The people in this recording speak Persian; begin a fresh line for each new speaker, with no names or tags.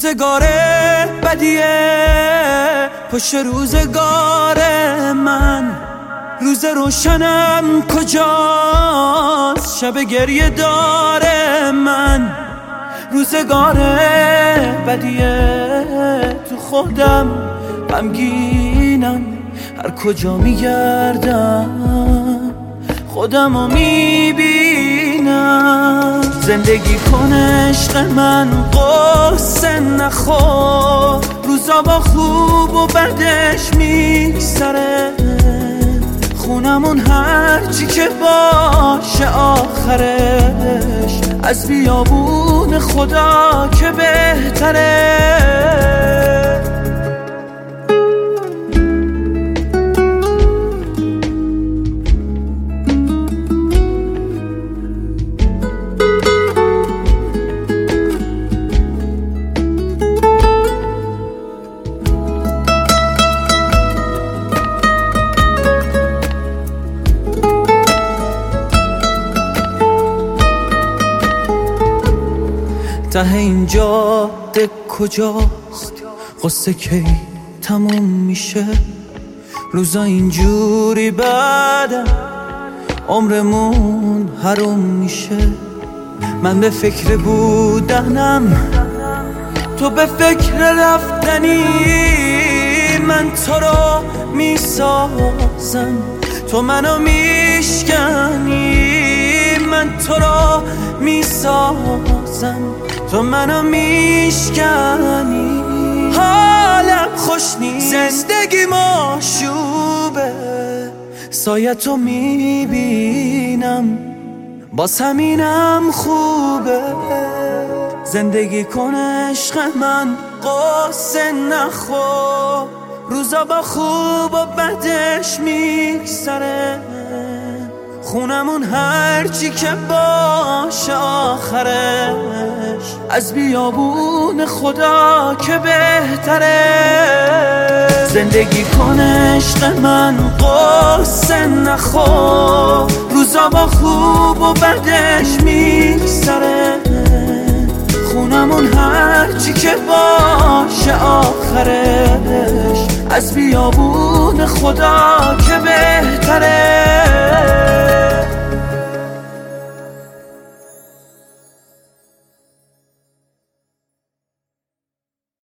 روزگار بدیه پشت روزگار من، روز روشنم کجاست شب گریه داره من. روزگار بدیه تو خودم غمگینم، هر کجا میگردم خودمو میبینم. زندگی کن عشق من قصه نخور، روزا با خوب و بدش میگذره، خونمون هرچی که باشه آخرش از بیابون خدا که بهتره. ته این جاده کجاست، قصه کی تموم میشه؟ روزا اینجوری بعدم عمرمون حروم میشه. من به فکر بودنم، تو به فکر رفتنی، من تو رو میسازم تو منو میشکنی، من تو رو میسازم تو منو میشکنی. حالم خوش نیست، زندگی مشوبه، سایه تو میبینم باز همینم خوبه. زندگی کن عشق من قصه نخور، روزا با خوب و بدش میگذره، خونمون هرچی که باشه آخرش از بیابون خدا که بهتره. زندگی کن عشق من قصه نخور، روزا با خوب و بدش میگذره، خونمون هرچی که باشه آخرش از بیابون خدا که بهتره.